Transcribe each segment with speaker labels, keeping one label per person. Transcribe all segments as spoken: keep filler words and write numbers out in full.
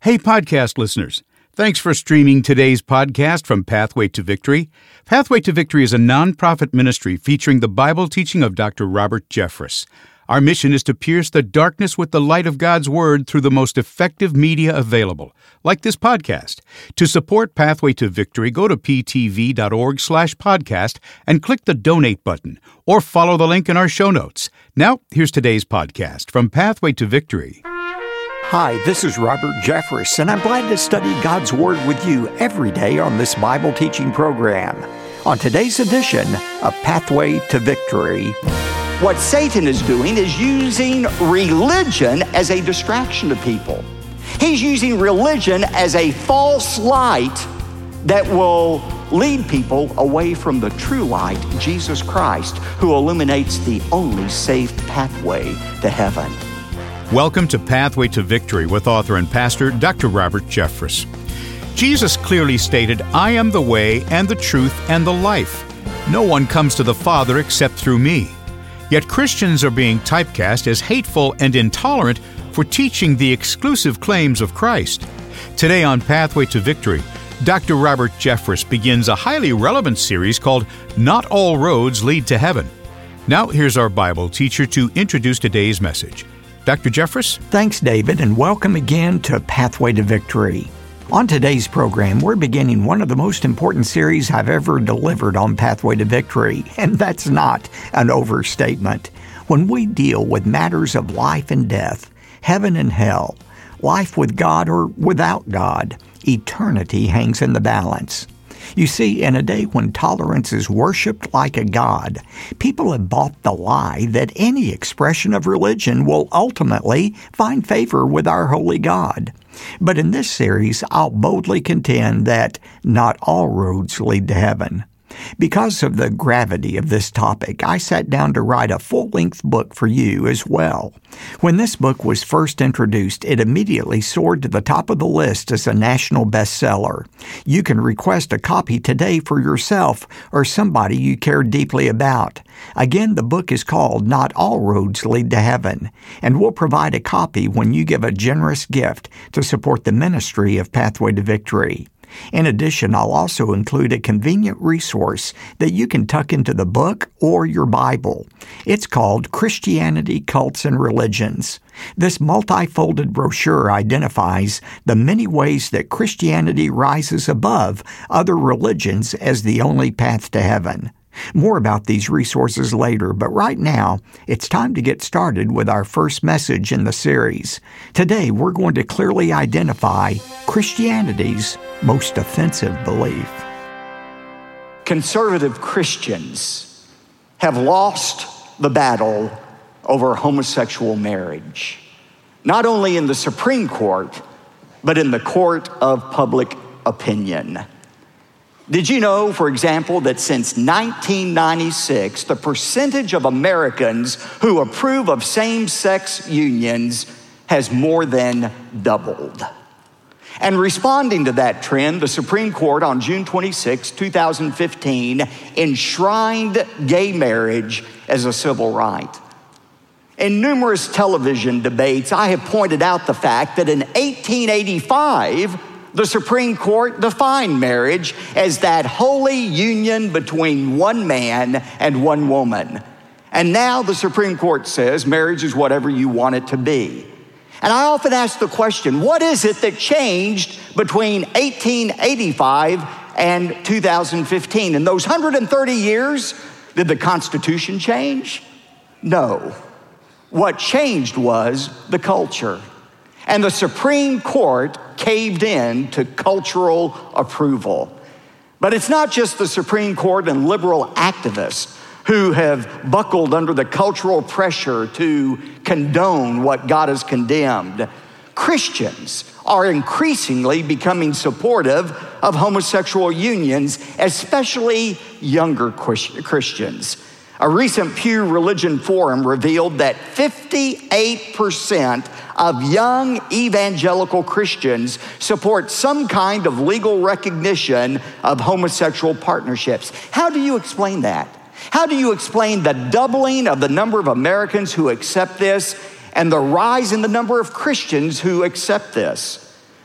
Speaker 1: Hey, podcast listeners. Thanks for streaming today's podcast from Pathway to Victory. Pathway to Victory is a nonprofit ministry featuring the Bible teaching of Doctor Robert Jeffress. Our mission is to pierce the darkness with the light of God's Word through the most effective media available, like this podcast. To support Pathway to Victory, go to ptv.org slash podcast and click the donate button, or follow the link in our show notes. Now, here's today's podcast from Pathway to Victory.
Speaker 2: Hi, this is Robert Jeffress, and I'm glad to study God's Word with you every day on this Bible teaching program. On today's edition of Pathway to Victory.
Speaker 3: What Satan is doing is using religion as a distraction to people. He's using religion as a false light that will lead people away from the true light, Jesus Christ, who illuminates the only safe pathway to heaven.
Speaker 1: Welcome to Pathway to Victory with author and pastor Doctor Robert Jeffress. Jesus clearly stated, "I am the way and the truth and the life. No one comes to the Father except through me." Yet Christians are being typecast as hateful and intolerant for teaching the exclusive claims of Christ. Today on Pathway to Victory, Doctor Robert Jeffress begins a highly relevant series called Not All Roads Lead to Heaven. Now here's our Bible teacher to introduce today's message. Doctor Jeffress?
Speaker 2: Thanks, David, and welcome again to Pathway to Victory. On today's program, we're beginning one of the most important series I've ever delivered on Pathway to Victory, and that's not an overstatement. When we deal with matters of life and death, heaven and hell, life with God or without God, eternity hangs in the balance. You see, in a day when tolerance is worshipped like a god, people have bought the lie that any expression of religion will ultimately find favor with our holy God. But in this series, I'll boldly contend that not all roads lead to heaven. Because of the gravity of this topic, I sat down to write a full-length book for you as well. When this book was first introduced, it immediately soared to the top of the list as a national bestseller. You can request a copy today for yourself or somebody you care deeply about. Again, the book is called Not All Roads Lead to Heaven, and we'll provide a copy when you give a generous gift to support the ministry of Pathway to Victory. In addition, I'll also include a convenient resource that you can tuck into the book or your Bible. It's called Christianity, Cults, and Religions. This multi-folded brochure identifies the many ways that Christianity rises above other religions as the only path to heaven. More about these resources later, but right now, it's time to get started with our first message in the series. Today, we're going to clearly identify Christianity's most offensive belief.
Speaker 3: Conservative Christians have lost the battle over homosexual marriage, not only in the Supreme Court, but in the court of public opinion. Did you know, for example, that since nineteen ninety-six, the percentage of Americans who approve of same-sex unions has more than doubled? And responding to that trend, the Supreme Court on June twenty-sixth, twenty fifteen, enshrined gay marriage as a civil right. In numerous television debates, I have pointed out the fact that in eighteen eighty-five, the Supreme Court defined marriage as that holy union between one man and one woman. And now the Supreme Court says marriage is whatever you want it to be. And I often ask the question, what is it that changed between eighteen eighty-five and two thousand fifteen? In those one hundred thirty years, did the Constitution change? No. What changed was the culture. And the Supreme Court caved in to cultural approval. But it's not just the Supreme Court and liberal activists who have buckled under the cultural pressure to condone what God has condemned. Christians are increasingly becoming supportive of homosexual unions, especially younger Christians. A recent Pew Religion Forum revealed that fifty-eight percent of young evangelical Christians support some kind of legal recognition of homosexual partnerships. How do you explain that? How do you explain the doubling of the number of Americans who accept this and the rise in the number of Christians who accept this?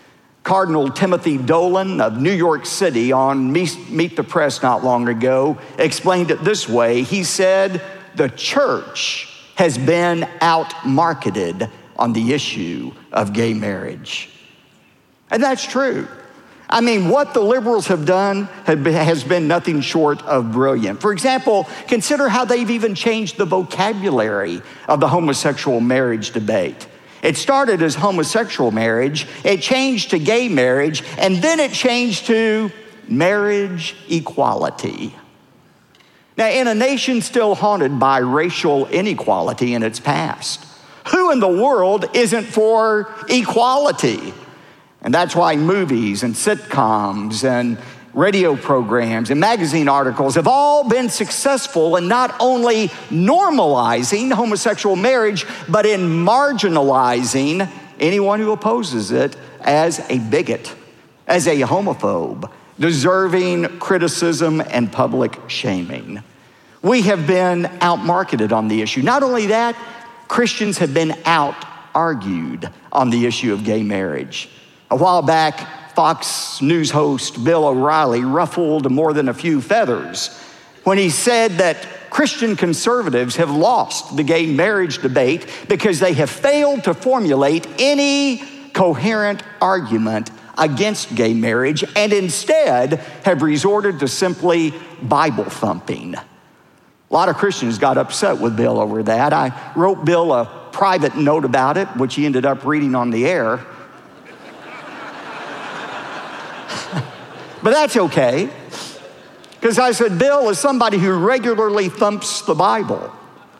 Speaker 3: Cardinal Timothy Dolan of New York City on Meet the Press not long ago explained it this way. He said, the church has been out-marketed on the issue of gay marriage. And that's true. I mean, what the liberals have done has been nothing short of brilliant. For example, consider how they've even changed the vocabulary of the homosexual marriage debate. It started as homosexual marriage, it changed to gay marriage, and then it changed to marriage equality. Now, in a nation still haunted by racial inequality in its past, who in the world isn't for equality? And that's why movies and sitcoms and radio programs and magazine articles have all been successful in not only normalizing homosexual marriage, but in marginalizing anyone who opposes it as a bigot, as a homophobe, deserving criticism and public shaming. We have been outmarketed on the issue. Not only that, Christians have been out-argued on the issue of gay marriage. A while back, Fox News host Bill O'Reilly ruffled more than a few feathers when he said that Christian conservatives have lost the gay marriage debate because they have failed to formulate any coherent argument against gay marriage and instead have resorted to simply Bible thumping. A lot of Christians got upset with Bill over that. I wrote Bill a private note about it, which he ended up reading on the air. But that's okay, because I said, Bill, as somebody who regularly thumps the Bible,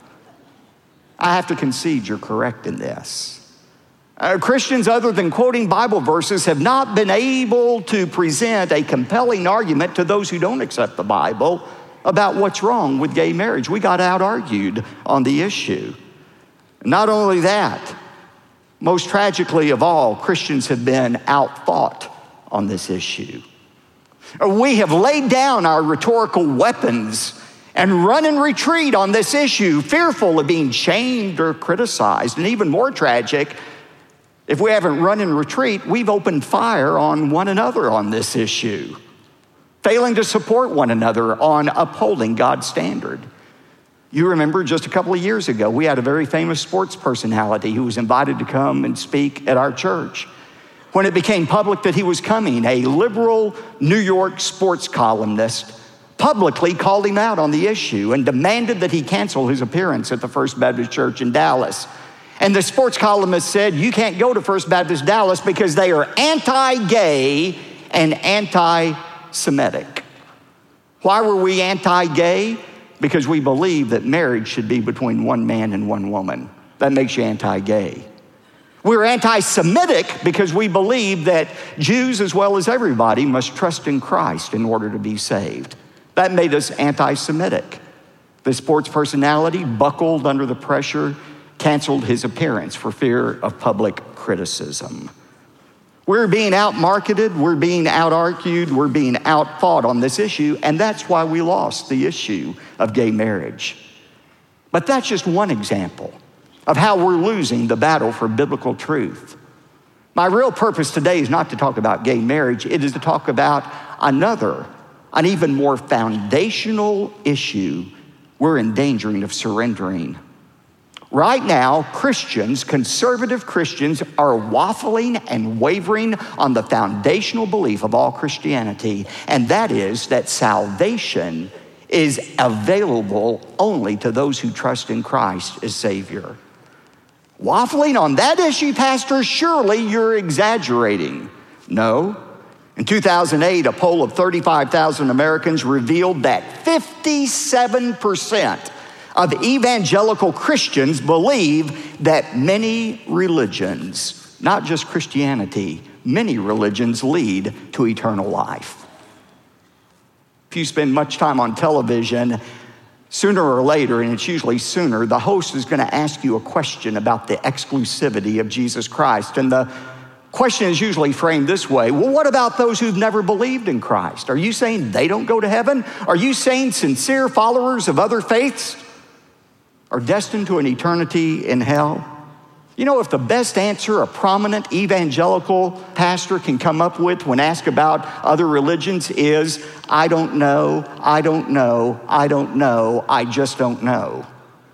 Speaker 3: I have to concede you're correct in this. Uh, Christians, other than quoting Bible verses, have not been able to present a compelling argument to those who don't accept the Bible about what's wrong with gay marriage. We got out-argued on the issue. Not only that, most tragically of all, Christians have been out-fought on this issue. We have laid down our rhetorical weapons and run and retreat on this issue, fearful of being shamed or criticized. And even more tragic, if we haven't run and retreat, we've opened fire on one another on this issue, failing to support one another on upholding God's standard. You remember just a couple of years ago, we had a very famous sports personality who was invited to come and speak at our church. When it became public that he was coming, a liberal New York sports columnist publicly called him out on the issue and demanded that he cancel his appearance at the First Baptist Church in Dallas. And the sports columnist said, you can't go to First Baptist Dallas because they are anti-gay and anti-Semitic. Why were we anti-gay? Because we believe that marriage should be between one man and one woman. That makes you anti-gay. We're anti-Semitic because we believe that Jews as well as everybody must trust in Christ in order to be saved. That made us anti-Semitic. The sports personality buckled under the pressure, canceled his appearance for fear of public criticism. We're being out-marketed, we're being out-argued, we're being out-fought on this issue, and that's why we lost the issue of gay marriage. But that's just one example of how we're losing the battle for biblical truth. My real purpose today is not to talk about gay marriage, it is to talk about another, an even more foundational issue we're endangering of surrendering. Right now, Christians, conservative Christians, are waffling and wavering on the foundational belief of all Christianity, and that is that salvation is available only to those who trust in Christ as Savior. Waffling on that issue, Pastor, surely you're exaggerating. No. In two thousand eight, a poll of thirty-five thousand Americans revealed that fifty-seven percent of evangelical Christians believe that many religions, not just Christianity, many religions lead to eternal life. If you spend much time on television, sooner or later, and it's usually sooner, the host is going to ask you a question about the exclusivity of Jesus Christ. And the question is usually framed this way: well, what about those who've never believed in Christ? Are you saying they don't go to heaven? Are you saying sincere followers of other faiths are destined to an eternity in hell? You know, if the best answer a prominent evangelical pastor can come up with when asked about other religions is, I don't know, I don't know, I don't know, I just don't know.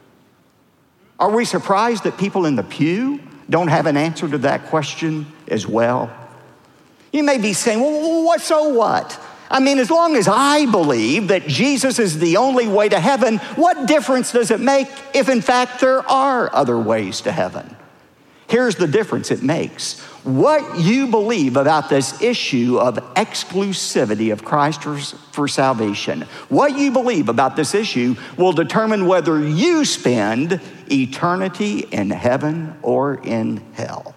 Speaker 3: Are we surprised that people in the pew don't have an answer to that question as well? You may be saying, well, what, so what? I mean, as long as I believe that Jesus is the only way to heaven, what difference does it make if in fact there are other ways to heaven? Here's the difference it makes. What you believe about this issue of exclusivity of Christ for, for salvation, what you believe about this issue will determine whether you spend eternity in heaven or in hell.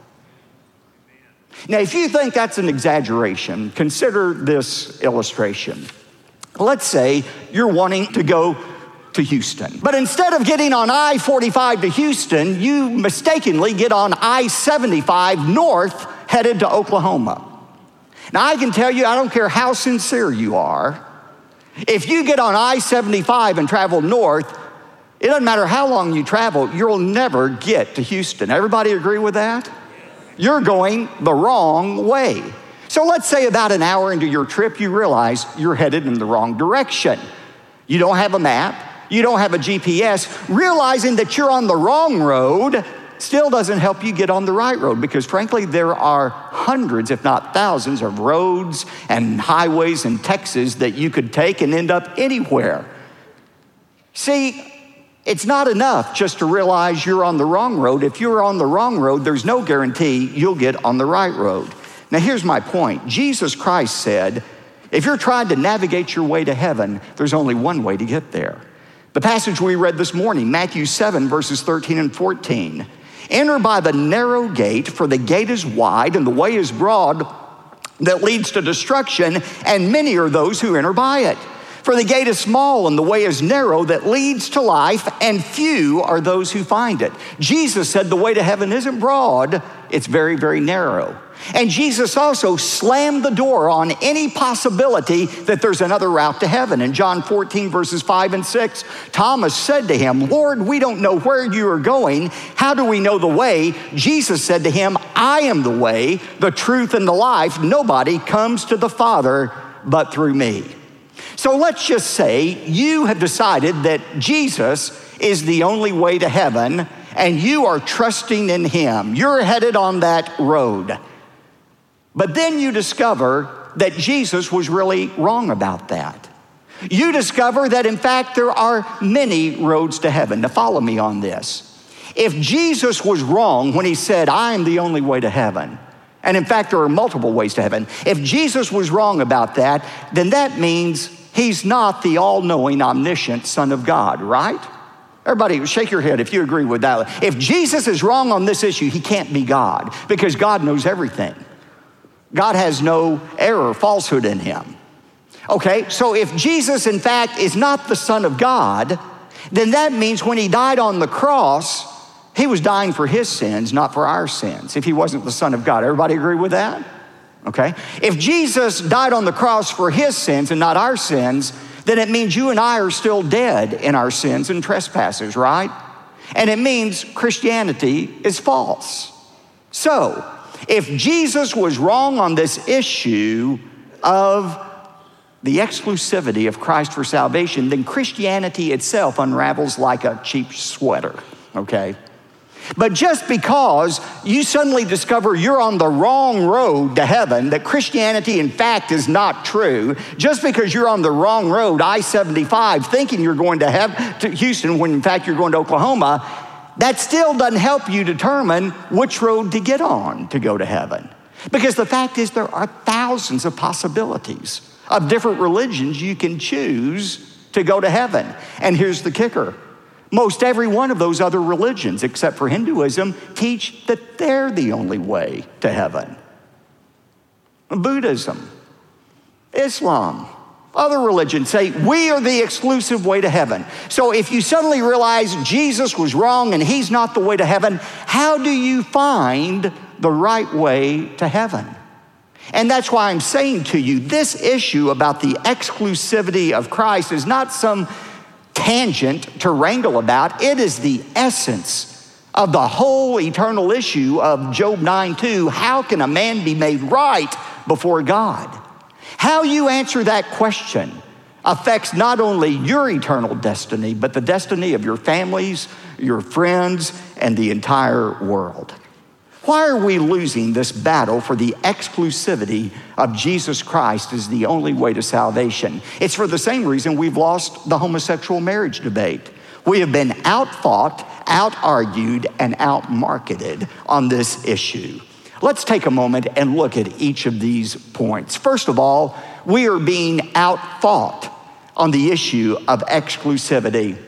Speaker 3: Now, if you think that's an exaggeration, consider this illustration. Let's say you're wanting to go to Houston, but instead of getting on I forty-five to Houston, you mistakenly get on I seventy-five north, headed to Oklahoma. Now, I can tell you, I don't care how sincere you are, if you get on I seventy-five and travel north, it doesn't matter how long you travel, you'll never get to Houston. Everybody agree with that? You're going the wrong way. So let's say about an hour into your trip, you realize you're headed in the wrong direction. You don't have a map. You don't have a G P S. Realizing that you're on the wrong road still doesn't help you get on the right road, because frankly, there are hundreds, if not thousands, of roads and highways in Texas that you could take and end up anywhere. See, it's not enough just to realize you're on the wrong road. If you're on the wrong road, there's no guarantee you'll get on the right road. Now, here's my point. Jesus Christ said, if you're trying to navigate your way to heaven, there's only one way to get there. The passage we read this morning, Matthew seven, verses thirteen and fourteen. Enter by the narrow gate, for the gate is wide and the way is broad that leads to destruction, and many are those who enter by it. For the gate is small and the way is narrow that leads to life, and few are those who find it. Jesus said the way to heaven isn't broad, it's very, very narrow. And Jesus also slammed the door on any possibility that there's another route to heaven. In John fourteen, verses five and six, Thomas said to him, Lord, we don't know where you are going. How do we know the way? Jesus said to him, I am the way, the truth, and the life. Nobody comes to the Father but through me. So let's just say you have decided that Jesus is the only way to heaven, and you are trusting in him. You're headed on that road. But then you discover that Jesus was really wrong about that. You discover that, in fact, there are many roads to heaven. Now, follow me on this. If Jesus was wrong when he said, I am the only way to heaven, and in fact, there are multiple ways to heaven. If Jesus was wrong about that, then that means he's not the all-knowing, omniscient Son of God, right? Everybody, shake your head if you agree with that. If Jesus is wrong on this issue, he can't be God, because God knows everything. God has no error, falsehood in him. Okay, so if Jesus, in fact, is not the Son of God, then that means when he died on the cross, he was dying for his sins, not for our sins, if he wasn't the Son of God. Everybody agree with that? Okay. If Jesus died on the cross for his sins and not our sins, then it means you and I are still dead in our sins and trespasses, right? And it means Christianity is false. So, if Jesus was wrong on this issue of the exclusivity of Christ for salvation, then Christianity itself unravels like a cheap sweater, okay? But just because you suddenly discover you're on the wrong road to heaven, that Christianity in fact is not true, just because you're on the wrong road, I seventy-five, thinking you're going to, have, to Houston when in fact you're going to Oklahoma, that still doesn't help you determine which road to get on to go to heaven. Because the fact is there are thousands of possibilities of different religions you can choose to go to heaven. And here's the kicker. Most every one of those other religions, except for Hinduism, teach that they're the only way to heaven. Buddhism, Islam, other religions say we are the exclusive way to heaven. So if you suddenly realize Jesus was wrong and he's not the way to heaven, how do you find the right way to heaven? And that's why I'm saying to you, this issue about the exclusivity of Christ is not some tangent to wrangle about. It is the essence of the whole eternal issue of Job nine two, how can a man be made right before God? How you answer that question affects not only your eternal destiny, but the destiny of your families, your friends, and the entire world. Why are we losing this battle for the exclusivity of Jesus Christ as the only way to salvation? It's for the same reason we've lost the homosexual marriage debate. We have been outfought, out-argued, and out-marketed on this issue. Let's take a moment and look at each of these points. First of all, we are being outfought on the issue of exclusivity.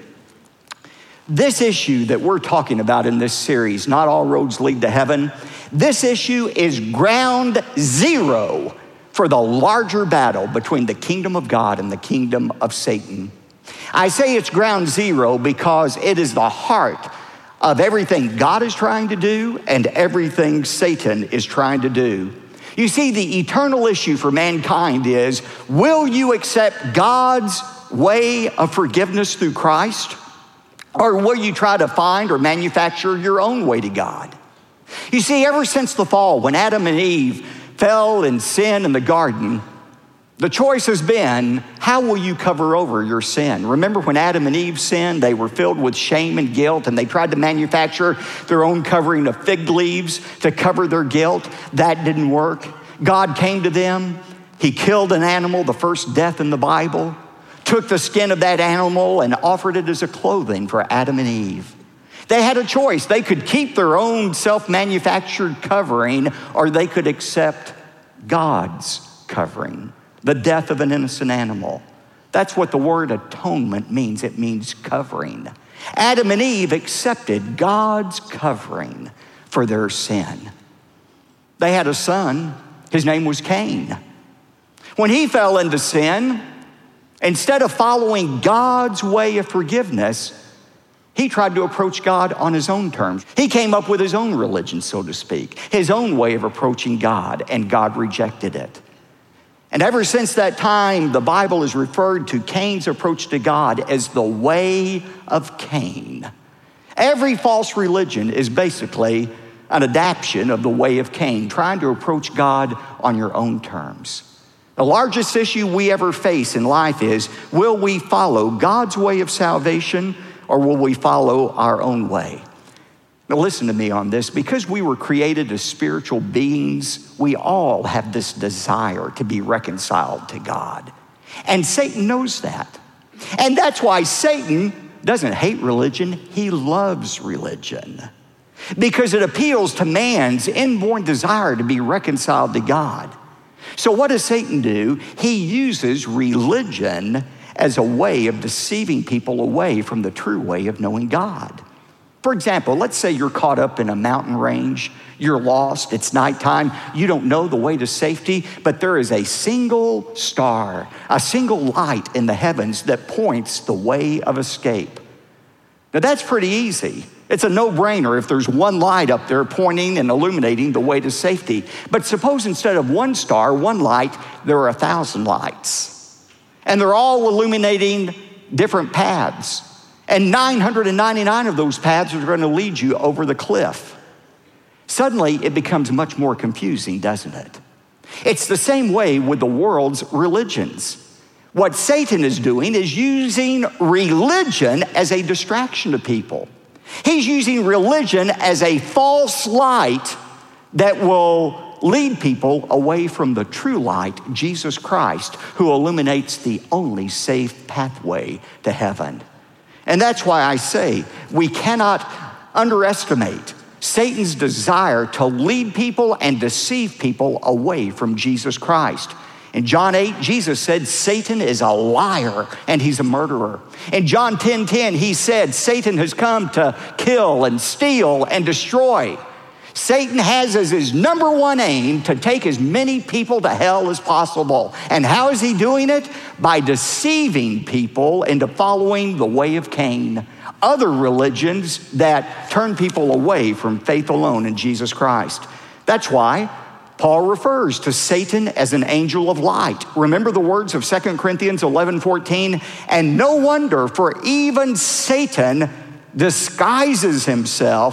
Speaker 3: This issue that we're talking about in this series, Not All Roads Lead to Heaven, this issue is ground zero for the larger battle between the kingdom of God and the kingdom of Satan. I say it's ground zero because it is the heart of everything God is trying to do and everything Satan is trying to do. You see, the eternal issue for mankind is, will you accept God's way of forgiveness through Christ? Or will you try to find or manufacture your own way to God? You see, ever since the fall, when Adam and Eve fell in sin in the garden, the choice has been, how will you cover over your sin? Remember when Adam and Eve sinned, they were filled with shame and guilt, and they tried to manufacture their own covering of fig leaves to cover their guilt. That didn't work. God came to them. He killed an animal, the first death in the Bible, took the skin of that animal and offered it as a clothing for Adam and Eve. They had a choice. They could keep their own self-manufactured covering, or they could accept God's covering, the death of an innocent animal. That's what the word atonement means. It means covering. Adam and Eve accepted God's covering for their sin. They had a son. His name was Cain. When he fell into sin, instead of following God's way of forgiveness, he tried to approach God on his own terms. He came up with his own religion, so to speak, his own way of approaching God, and God rejected it. And ever since that time, the Bible has referred to Cain's approach to God as the way of Cain. Every false religion is basically an adaptation of the way of Cain, trying to approach God on your own terms. The largest issue we ever face in life is, will we follow God's way of salvation, or will we follow our own way? Now listen to me on this. Because we were created as spiritual beings, we all have this desire to be reconciled to God. And Satan knows that. And that's why Satan doesn't hate religion, he loves religion. Because it appeals to man's inborn desire to be reconciled to God. So what does Satan do? He uses religion as a way of deceiving people away from the true way of knowing God. For example, let's say you're caught up in a mountain range, you're lost, it's nighttime, you don't know the way to safety, but there is a single star, a single light in the heavens that points the way of escape. Now that's pretty easy. It's a no-brainer if there's one light up there pointing and illuminating the way to safety. But suppose instead of one star, one light, there are a thousand lights. And they're all illuminating different paths. And nine hundred ninety-nine of those paths are going to lead you over the cliff. Suddenly, it becomes much more confusing, doesn't it? It's the same way with the world's religions. What Satan is doing is using religion as a distraction to people. He's using religion as a false light that will lead people away from the true light, Jesus Christ, who illuminates the only safe pathway to heaven. And that's why I say we cannot underestimate Satan's desire to lead people and deceive people away from Jesus Christ. In John eight, Jesus said, Satan is a liar and he's a murderer. In John ten ten, he said, Satan has come to kill and steal and destroy. Satan has as his number one aim to take as many people to hell as possible. And how is he doing it? By deceiving people into following the way of Cain, other religions that turn people away from faith alone in Jesus Christ. That's why Paul refers to Satan as an angel of light. Remember the words of Second Corinthians eleven fourteen, and no wonder, for even Satan disguises himself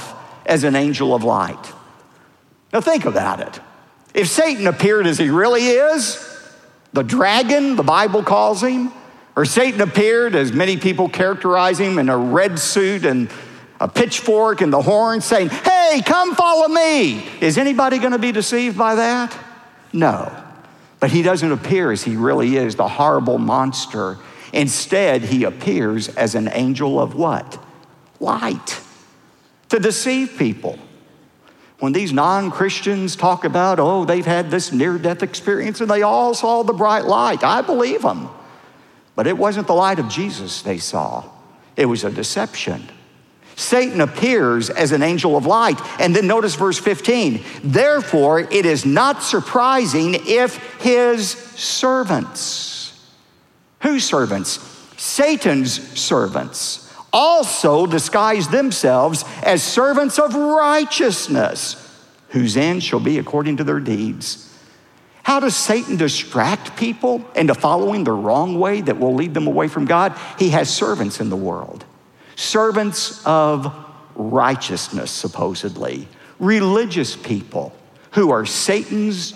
Speaker 3: as an angel of light. Now think about it. If Satan appeared as he really is, the dragon, the Bible calls him, or Satan appeared as many people characterize him in a red suit and a pitchfork and the horn saying, hey, come follow me. Is anybody going to be deceived by that? No. But he doesn't appear as he really is, the horrible monster. Instead, he appears as an angel of what? Light. To deceive people. When these non-Christians talk about, oh, they've had this near-death experience and they all saw the bright light, I believe them. But it wasn't the light of Jesus they saw. It was a deception. Satan appears as an angel of light. And then notice verse fifteen. Therefore, it is not surprising if his servants, whose servants? Satan's servants, also disguise themselves as servants of righteousness, whose end shall be according to their deeds. How does Satan distract people into following the wrong way that will lead them away from God? He has servants in the world. Servants of righteousness, supposedly. Religious people who are Satan's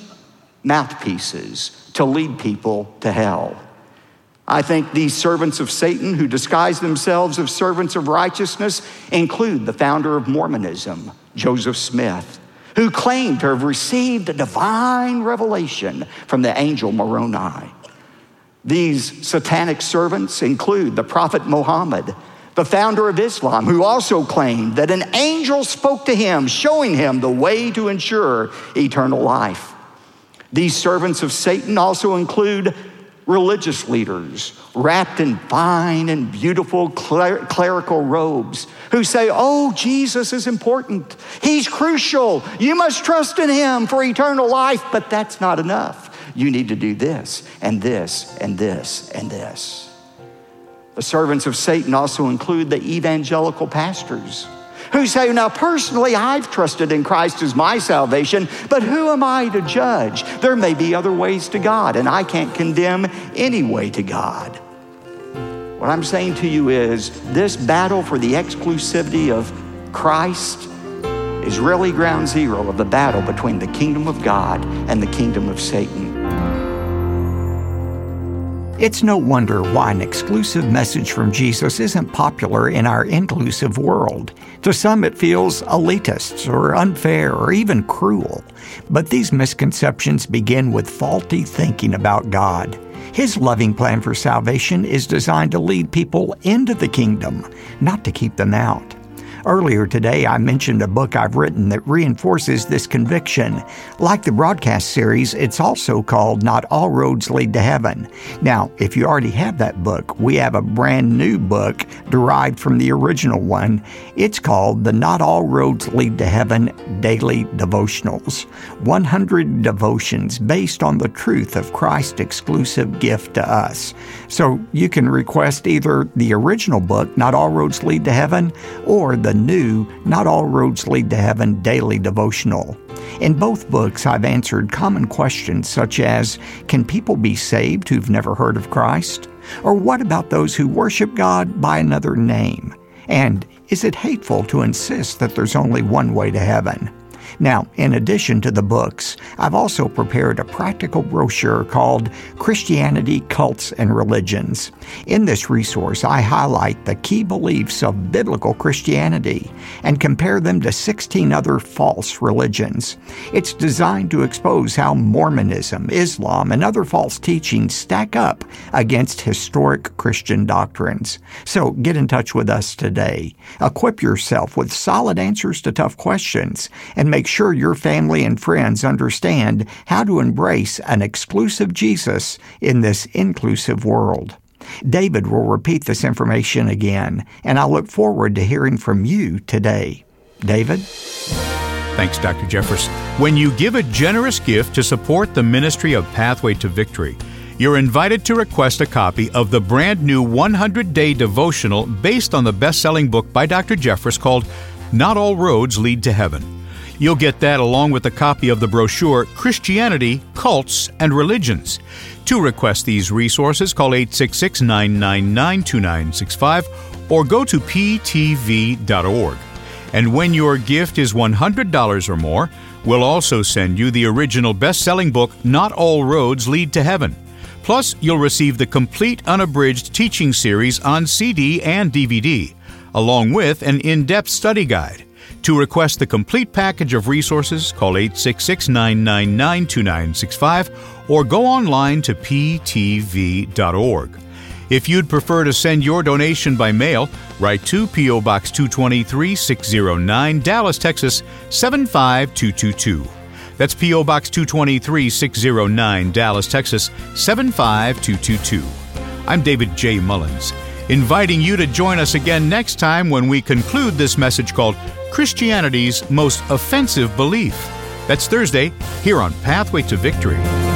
Speaker 3: mouthpieces to lead people to hell. I think these servants of Satan who disguise themselves as servants of righteousness include the founder of Mormonism, Joseph Smith, who claimed to have received a divine revelation from the angel Moroni. These satanic servants include the prophet Muhammad, the founder of Islam, who also claimed that an angel spoke to him, showing him the way to ensure eternal life. These servants of Satan also include religious leaders wrapped in fine and beautiful cler- clerical robes who say, oh, Jesus is important. He's crucial. You must trust in him for eternal life, but that's not enough. You need to do this and this and this and this. The servants of Satan also include the evangelical pastors who say, now personally, I've trusted in Christ as my salvation, but who am I to judge? There may be other ways to God, and I can't condemn any way to God. What I'm saying to you is this battle for the exclusivity of Christ is really ground zero of the battle between the kingdom of God and the kingdom of Satan.
Speaker 2: It's no wonder why an exclusive message from Jesus isn't popular in our inclusive world. To some, it feels elitist or unfair or even cruel. But these misconceptions begin with faulty thinking about God. His loving plan for salvation is designed to lead people into the kingdom, not to keep them out. Earlier today, I mentioned a book I've written that reinforces this conviction. Like the broadcast series, it's also called Not All Roads Lead to Heaven. Now, if you already have that book, we have a brand new book derived from the original one. It's called the Not All Roads Lead to Heaven Daily Devotionals. one hundred devotions based on the truth of Christ's exclusive gift to us. So you can request either the original book, Not All Roads Lead to Heaven, or the new Not All Roads Lead to Heaven Daily Devotional. In both books, I've answered common questions such as, can people be saved who've never heard of Christ? Or what about those who worship God by another name? And is it hateful to insist that there's only one way to heaven? Now, in addition to the books, I've also prepared a practical brochure called Christianity, Cults, and Religions. In this resource, I highlight the key beliefs of biblical Christianity and compare them to sixteen other false religions. It's designed to expose how Mormonism, Islam, and other false teachings stack up against historic Christian doctrines. So get in touch with us today. Equip yourself with solid answers to tough questions and make sure your family and friends understand how to embrace an exclusive Jesus in this inclusive world. David will repeat this information again, and I look forward to hearing from you today. David?
Speaker 1: Thanks, Doctor Jeffress. When you give a generous gift to support the ministry of Pathway to Victory, you're invited to request a copy of the brand new one hundred day devotional based on the best-selling book by Doctor Jeffress called Not All Roads Lead to Heaven. You'll get that along with a copy of the brochure Christianity, Cults, and Religions. To request these resources, call eight six six, nine nine nine, two nine six five or go to p t v dot org. And when your gift is one hundred dollars or more, we'll also send you the original best-selling book, Not All Roads Lead to Heaven. Plus, you'll receive the complete unabridged teaching series on C D and D V D, along with an in-depth study guide. To request the complete package of resources, call eight six six, nine nine nine, two nine six five or go online to p t v dot org. If you'd prefer to send your donation by mail, write to P O. Box two twenty-three, six oh nine, Dallas, Texas, seven five two two two. That's P O. Box two twenty-three, six oh nine, Dallas, Texas, seven five two two two. I'm David J. Mullins, inviting you to join us again next time when we conclude this message called Christianity's Most Offensive Belief. That's Thursday, here on Pathway to Victory.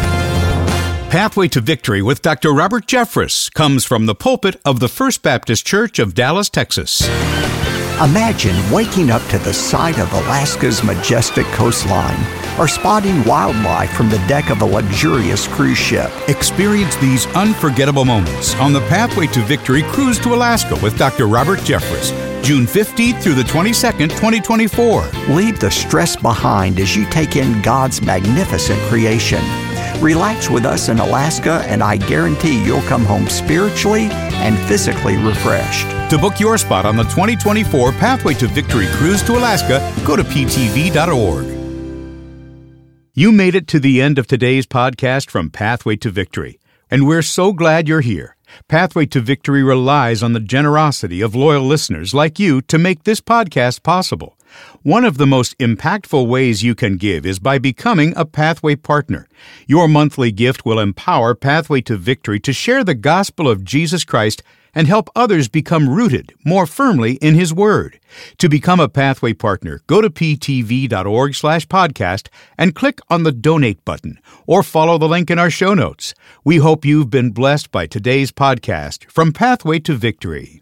Speaker 1: Pathway to Victory with Doctor Robert Jeffress comes from the pulpit of the First Baptist Church of Dallas, Texas.
Speaker 2: Imagine waking up to the sight of Alaska's majestic coastline or spotting wildlife from the deck of a luxurious cruise ship.
Speaker 1: Experience these unforgettable moments on the Pathway to Victory Cruise to Alaska with Doctor Robert Jeffress, June fifteenth through the twenty-second, twenty twenty-four.
Speaker 2: Leave the stress behind as you take in God's magnificent creation. Relax with us in Alaska, and I guarantee you'll come home spiritually and physically refreshed.
Speaker 1: To book your spot on the twenty twenty-four Pathway to Victory Cruise to Alaska, go to p t v dot org. You made it to the end of today's podcast from Pathway to Victory, and we're so glad you're here. Pathway to Victory relies on the generosity of loyal listeners like you to make this podcast possible. One of the most impactful ways you can give is by becoming a Pathway partner. Your monthly gift will empower Pathway to Victory to share the gospel of Jesus Christ and help others become rooted more firmly in His Word. To become a Pathway partner, go to p t v dot org slash podcast and click on the Donate button, or follow the link in our show notes. We hope you've been blessed by today's podcast from Pathway to Victory.